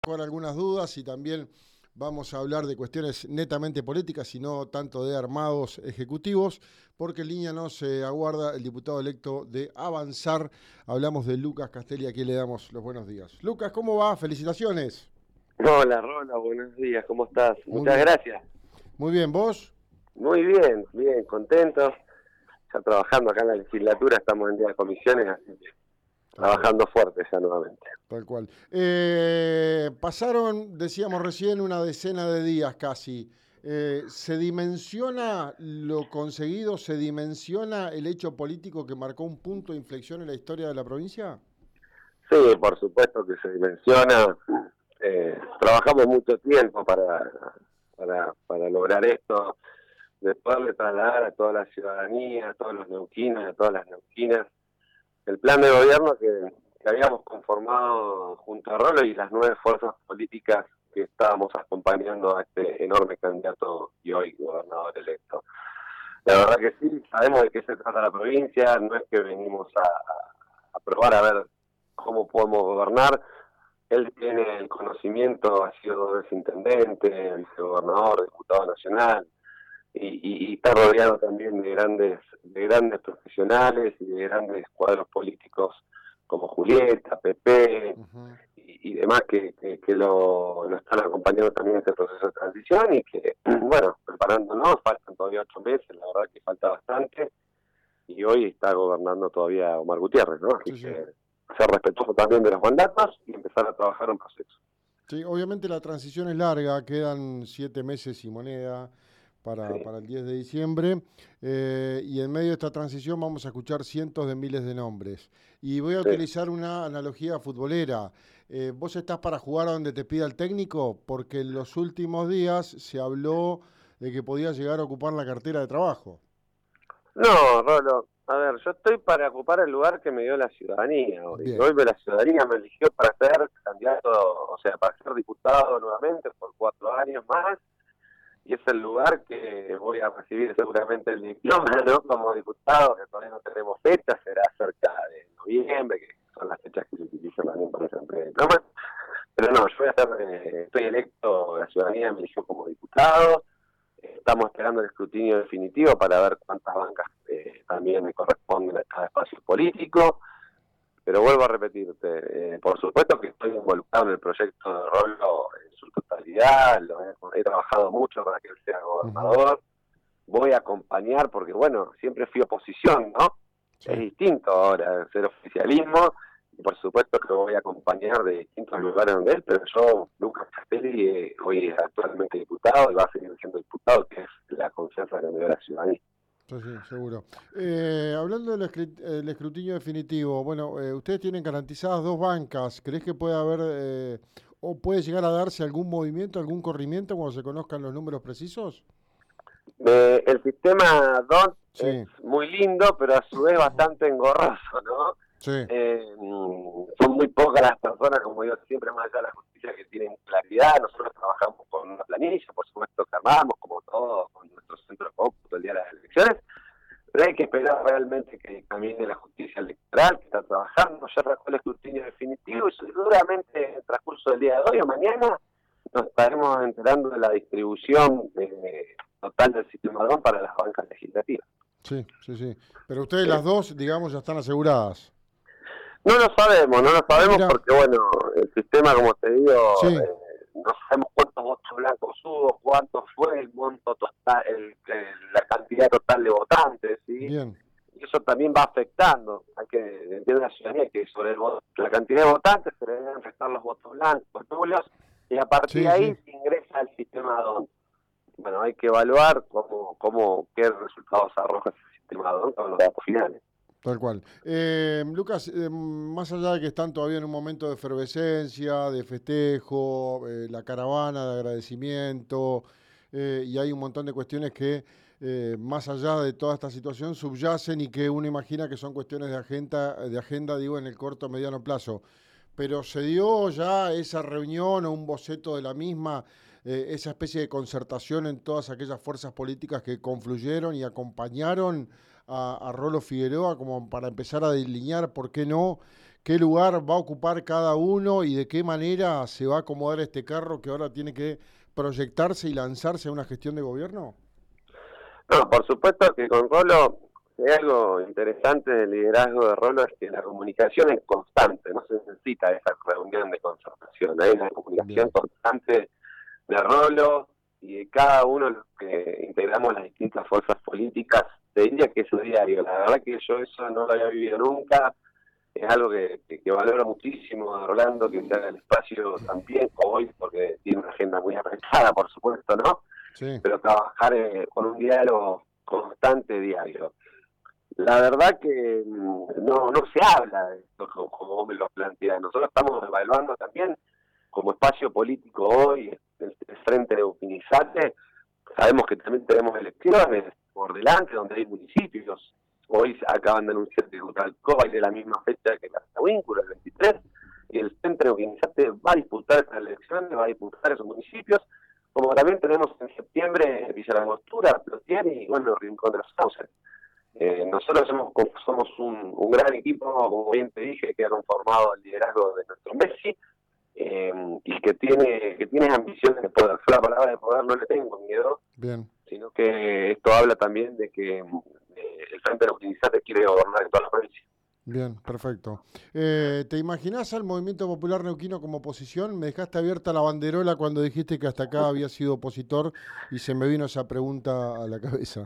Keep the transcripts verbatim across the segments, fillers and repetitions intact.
con algunas dudas y también vamos a hablar de cuestiones netamente políticas y no tanto de armados ejecutivos, porque en línea nos eh, aguarda el diputado electo de Avanzar. Hablamos de Lucas Castelli, a quien le damos los buenos días. Lucas, ¿cómo va? Felicitaciones. Hola, Rola, buenos días, ¿cómo estás? Muy Muchas bien. gracias. Muy bien, ¿vos? Muy bien, bien, contento. Ya trabajando acá en la legislatura, estamos en día de comisiones, así que trabajando fuerte ya nuevamente. Tal cual. Eh, pasaron, decíamos recién, una decena de días casi. Eh, ¿Se dimensiona lo conseguido? ¿Se dimensiona el hecho político que marcó un punto de inflexión en la historia de la provincia? Sí, por supuesto que se dimensiona. Eh, trabajamos mucho tiempo para, para, para lograr esto, de poderle trasladar a toda la ciudadanía, a todos los neuquinos, a todas las neuquinas, el plan de gobierno que, que habíamos conformado junto a Rolo y las nueve fuerzas políticas que estábamos acompañando a este enorme candidato y hoy gobernador electo. La verdad que sí, sabemos de qué se trata la provincia, no es que venimos a, a, a probar a ver cómo podemos gobernar. Él tiene el conocimiento, ha sido dos veces intendente, vicegobernador, diputado nacional, y, y, y está rodeado también de grandes, de grandes profesionales y de grandes cuadros políticos como Julieta, Pepe, uh-huh. y, y demás que, que, que lo, lo están acompañando también en este proceso de transición y que, bueno, preparándonos, faltan todavía ocho meses, la verdad que falta bastante, y hoy está gobernando todavía Omar Gutiérrez, ¿no? Así sí, que sí. Ser respetuoso también de los mandatos y empezar a trabajar un proceso. Sí, obviamente la transición es larga, quedan siete meses y moneda para, sí. para el diez de diciembre, eh, y en medio de esta transición vamos a escuchar cientos de miles de nombres. Y voy a sí. utilizar una analogía futbolera. Eh, ¿Vos estás para jugar a donde te pida el técnico? Porque en los últimos días se habló de que podías llegar a ocupar la cartera de trabajo. No, Rolo, a ver, yo estoy para ocupar el lugar que me dio la ciudadanía hoy. Bien. Hoy la ciudadanía me eligió para ser candidato, o sea, para ser diputado nuevamente por cuatro años más, y es el lugar que voy a recibir seguramente el diploma, ¿no? Como diputado, que todavía no tenemos fecha, será cerca de noviembre, que son las fechas que se utilizan también para esa entrega de diploma. Pero no, yo voy a ser, eh, estoy electo, la ciudadanía me eligió como diputado. Estamos esperando el escrutinio definitivo para ver cuántas bancas eh, también me corresponden a cada espacio político. Pero vuelvo a repetirte, eh, por supuesto que estoy involucrado en el proyecto de Rolo en su totalidad, lo he, he trabajado mucho para que él sea gobernador. Uh-huh. Voy a acompañar porque, bueno, siempre fui oposición, ¿no? Sí. Es distinto ahora ser oficialismo. Y por supuesto que voy a acompañar de distintos lugares donde él, pero yo, Lucas Castelli, eh, hoy es actualmente diputado y va a seguir siendo diputado, que es la confianza que me dio la ciudadanía. Sí, sí, seguro. Eh, hablando del escrit- escrutinio definitivo, bueno, eh, ustedes tienen garantizadas dos bancas. ¿Crees que puede haber eh, o puede llegar a darse algún movimiento, algún corrimiento cuando se conozcan los números precisos? Eh, el sistema D O N sí. es muy lindo, pero a su vez bastante engorroso, ¿no? Sí. Eh, son muy pocas las personas, como digo siempre, más allá de la justicia, que tienen claridad. Nosotros trabajamos con una planilla, por supuesto que armamos, como todo, con nuestro centro de cómputo el día de las elecciones, pero hay que esperar realmente que camine la justicia electoral, que está trabajando, ya sacó el escrutinio definitivo, y seguramente en el transcurso del día de hoy o mañana nos estaremos enterando de la distribución eh, total del sistema D O N para las bancas legislativas. Sí, sí, sí. Pero ustedes sí. las dos, digamos, ya están aseguradas. No lo sabemos, no lo sabemos ah, porque, bueno, el sistema, como te digo, sí. eh, no sabemos cuántos votos blancos hubo, cuánto fue el monto total, el, el, la cantidad total de votantes, ¿sí? Bien. Y eso también va afectando, hay que entender la ciudadanía que sobre el voto, la cantidad de votantes se le deben restar los votos blancos, nulos, y a partir sí, de ahí sí. se ingresa al sistema D O N. Bueno, hay que evaluar cómo, cómo qué resultados arroja ese sistema D O N con los datos finales. Tal cual. Eh, Lucas, eh, más allá de que están todavía en un momento de efervescencia, de festejo, eh, la caravana de agradecimiento, eh, y hay un montón de cuestiones que, eh, más allá de toda esta situación, subyacen y que uno imagina que son cuestiones de agenda, de agenda, digo, en el corto o mediano plazo. Pero ¿se dio ya esa reunión o un boceto de la misma, eh, esa especie de concertación en todas aquellas fuerzas políticas que confluyeron y acompañaron a, a Rolo Figueroa como para empezar a delinear, por qué no, qué lugar va a ocupar cada uno y de qué manera se va a acomodar este carro que ahora tiene que proyectarse y lanzarse a una gestión de gobierno? No, por supuesto que con Rolo, hay algo interesante del liderazgo de Rolo es que la comunicación es constante, no se necesita esa reunión de concertación, hay una comunicación Bien, constante de Rolo y de cada uno de los que integramos las distintas fuerzas políticas. Te diría que es diario, la verdad que yo eso no lo había vivido nunca, es algo que, que, que valoro muchísimo a Rolando, que se haga el espacio también hoy, porque tiene una agenda muy apretada, por supuesto, ¿no? sí, Pero trabajar eh, con un diálogo constante, diario. La verdad que mm, no no se habla de esto como, como vos me lo planteás. Nosotros estamos evaluando también como espacio político hoy, el, el Frente Neuquinizate. Sabemos que también tenemos elecciones por delante, donde hay municipios. Hoy acaban de anunciar que Cotalcó es de la misma fecha que la Vínculo, el veintitrés, y el Frente Neuquinizate va a disputar estas elecciones, va a disputar esos municipios, como también tenemos en septiembre Villa La Angostura, Plotier y, bueno, Rincón de los Sauces. Eh, nosotros somos, somos un, un gran equipo, como bien te dije, que ha conformado el liderazgo de nuestro Messi, eh, y que tiene que tiene ambiciones de poder. Yo la palabra de poder no le tengo miedo, bien. sino que esto habla también de que eh, el Frente de los Utilizantes quiere gobernar en toda la provincia. Bien, perfecto. Eh, ¿te imaginás al Movimiento Popular Neuquino como oposición? Me dejaste abierta la banderola cuando dijiste que hasta acá había sido opositor y se me vino esa pregunta a la cabeza.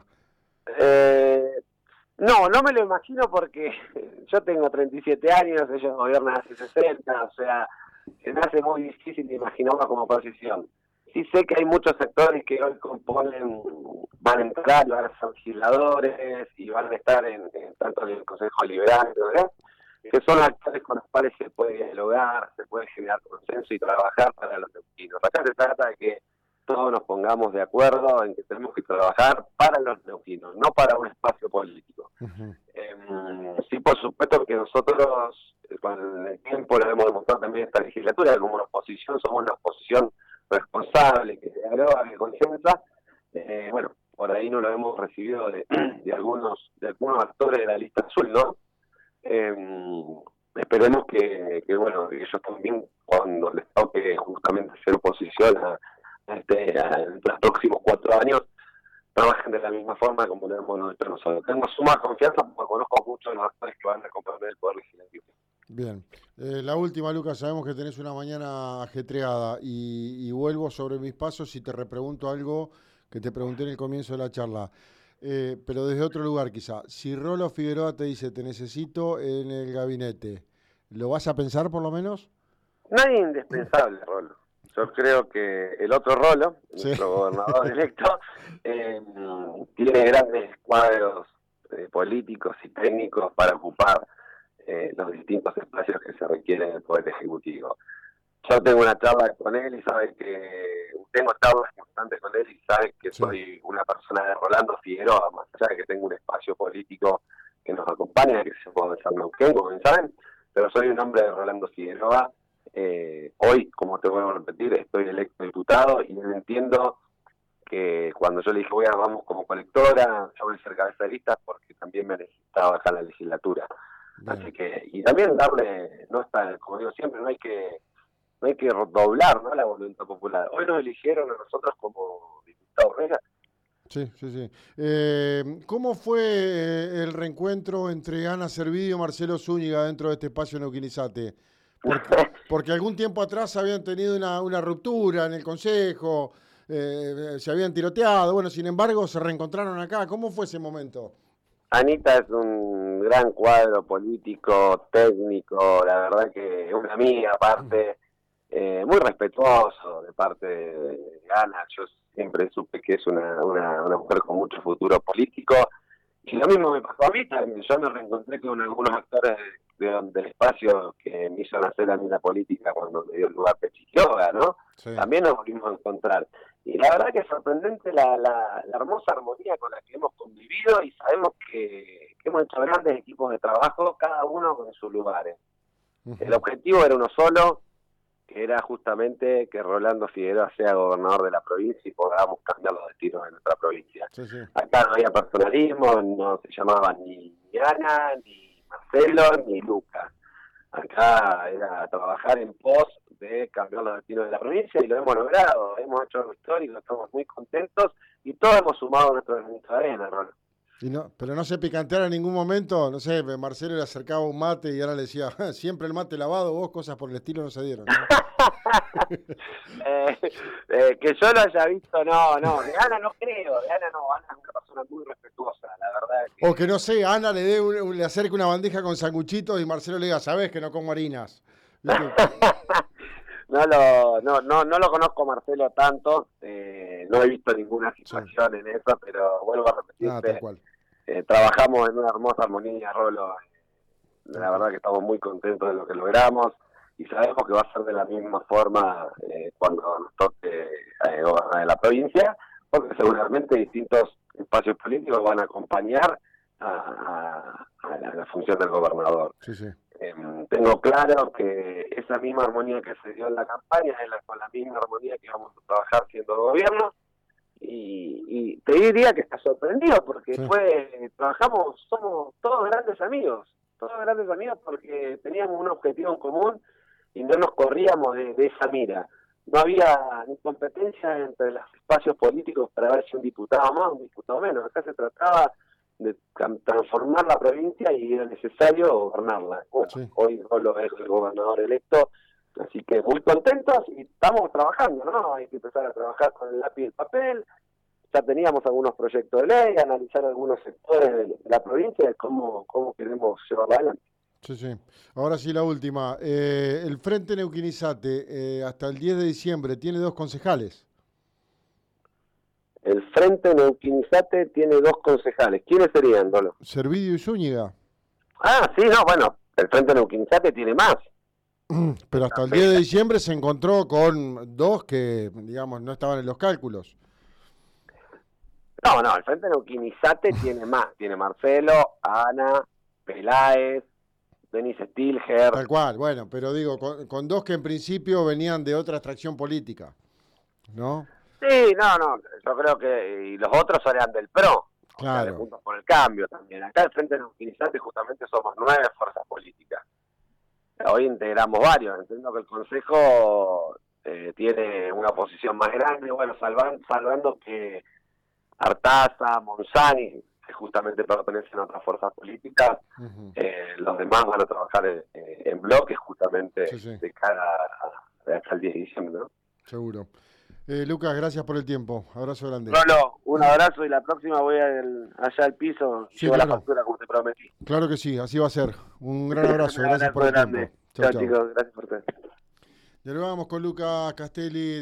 Eh, no, no me lo imagino porque yo tengo treinta y siete años, ellos gobiernan hace sesenta, o sea, se me hace muy difícil imaginarlo como oposición. Sí sé que hay muchos sectores que hoy componen, van a entrar, van a ser legisladores y van a estar en, en tanto en el Consejo Liberal, ¿verdad? Que son actores con los cuales se puede dialogar, se puede generar consenso y trabajar para los neuquinos. Acá se trata de que todos nos pongamos de acuerdo en que tenemos que trabajar para los neuquinos, no para un espacio político. Uh-huh. Eh, sí, por supuesto que nosotros, con el tiempo lo hemos demostrado también en esta legislatura, que como una oposición somos una oposición responsable, que dialoga, que consensa. Eh, bueno, por ahí no lo hemos recibido de, de algunos de algunos actores de la lista azul, ¿no? Eh, esperemos que, que, bueno, ellos también, cuando les toque justamente ser oposición a, a este, a los próximos cuatro años, trabajen de la misma forma como lo hemos hecho nosotros. Tengo suma confianza porque conozco muchos de los actores que van a componer el Poder Legislativo. Bien. Eh, la última, Lucas, sabemos que tenés una mañana ajetreada y, y vuelvo sobre mis pasos y te repregunto algo que te pregunté en el comienzo de la charla. Eh, pero desde otro lugar quizá. Si Rolo Figueroa te dice te necesito en el gabinete, ¿lo vas a pensar por lo menos? No es indispensable, Rolo. Yo creo que el otro Rolo, Sí. nuestro gobernador electo, eh, tiene grandes cuadros eh, políticos y técnicos para ocupar eh, los distintos espacios que se requieren del Poder Ejecutivo. Yo tengo una charla con él y sabe que tengo charlas constantes con él y sabe que Sí. soy una persona de Rolando Figueroa, más allá de que tengo un espacio político que nos acompaña, que se puede ser Neuquén, como bien saben, pero soy un hombre de Rolando Figueroa. Eh, hoy, como te vuelvo a repetir, estoy electo diputado y entiendo que cuando yo le dije, voy a, vamos como colectora, yo voy a ser cabeza de lista porque también me necesitaba acá en la legislatura. Bien. Así que, y también darle, no está, como digo siempre, no hay que no hay que doblar, ¿no?, la voluntad popular. Hoy nos eligieron a nosotros como diputados Rega. Sí, sí, sí. Eh, ¿Cómo fue eh, el reencuentro entre Ana Servidio y Marcelo Zúñiga dentro de este espacio Neuquinizate? Porque, porque algún tiempo atrás habían tenido una, una ruptura en el Consejo, eh, se habían tiroteado, bueno, sin embargo se reencontraron acá. ¿Cómo fue ese momento? Anita es un gran cuadro político, técnico, la verdad que es una amiga aparte, eh, muy respetuoso de parte de Ana. Yo siempre supe que es una, una, una mujer con mucho futuro político. Y lo mismo me pasó a mí también. Yo me reencontré con algunos actores de, de, del espacio que me hizo nacer a mí la política cuando me dio el lugar Pechiquioga, ¿no? Sí. También nos volvimos a encontrar. Y la verdad que es sorprendente la, la, la hermosa armonía con la que hemos convivido y sabemos que, que hemos hecho grandes equipos de trabajo, cada uno con sus lugares. Uh-huh. El objetivo era uno solo, que era justamente que Rolando Figueroa sea gobernador de la provincia y podamos cambiar los destinos de nuestra provincia. Sí, sí. Acá no había personalismo, no se llamaban ni Ana, ni Marcelo, ni Lucas. Acá era trabajar en pos de cambiar los destinos de la provincia y lo hemos logrado, hemos hecho algo histórico, estamos muy contentos y todos hemos sumado nuestro granito de arena, Rolo. Y no, pero no se picanteara en ningún momento, no sé, Marcelo le acercaba un mate y ahora le decía, siempre el mate lavado, vos cosas por el estilo no se dieron, ¿no? eh, eh, que yo lo haya visto, no, no, de Ana no creo, de Ana no, Ana es una persona muy respetuosa, la verdad. Que... O que no sé, Ana le dé un, le acerque una bandeja con sanguchitos y Marcelo le diga, sabés que no como harinas. No lo, no, no, no lo conozco Marcelo tanto, eh, no he visto ninguna situación sí. en eso, pero vuelvo a repetirte, ah, eh, trabajamos en una hermosa armonía, Rolo, eh, la verdad que estamos muy contentos de lo que logramos y sabemos que va a ser de la misma forma eh, cuando nos toque eh, gobernar la provincia, porque seguramente distintos espacios políticos van a acompañar a, a, a, la, a la función del gobernador. Sí, sí. Eh, tengo claro que esa misma armonía que se dio en la campaña es la, con la misma armonía que vamos a trabajar siendo gobierno y, y te diría que está sorprendido porque sí. fue trabajamos, somos todos grandes amigos, todos grandes amigos porque teníamos un objetivo en común y no nos corríamos de, de esa mira. No había ni competencia entre los espacios políticos para ver si un diputado más o un diputado menos. Acá se trataba de transformar la provincia y era necesario gobernarla. Bueno, sí. Hoy Rolo es el gobernador electo, así que muy contentos y estamos trabajando, ¿no? Hay que empezar a trabajar con el lápiz y el papel. Ya teníamos algunos proyectos de ley, analizar algunos sectores de la provincia de cómo, cómo queremos llevarla adelante. Sí, sí. Ahora sí la última. Eh, el Frente Neuquén Izate, eh, hasta el diez de diciembre, tiene dos concejales. El Frente Neuquén Izate tiene dos concejales. ¿Quiénes serían, Dolo? Servidio y Zúñiga. Ah, sí, no, bueno, el Frente Neuquén Izate tiene más. Pero hasta el diez de diciembre se encontró con dos que, digamos, no estaban en los cálculos. No, no, el Frente Neuquén Izate tiene más. Tiene Marcelo, Ana, Peláez, Denis Stilger. Tal cual, bueno, pero digo, con, con dos que en principio venían de otra extracción política, ¿no? Sí, no, no, yo creo que y los otros eran del P R O, claro. O sea, de Juntos por el Cambio también. Acá el Frente Neuquén Izate justamente somos nueve fuerzas políticas. Hoy integramos varios, entiendo que el Consejo eh, tiene una posición más grande, bueno, salvan, salvando que Artaza, Monzani, que justamente pertenecen a otras fuerzas políticas, uh-huh. eh, los demás van a trabajar en, en bloques justamente sí, sí. de cara a, a, hasta el diez de diciembre, ¿no? Seguro. Eh, Lucas, gracias por el tiempo. Abrazo grande. Rolo, un abrazo y la próxima voy al, allá al piso y sí, llevo claro. la factura como te prometí. Claro que sí, así va a ser. Un gran abrazo, un gracias por el grande. tiempo. Chao, chao chicos, gracias por todo. Y ahora vamos con Lucas Castelli.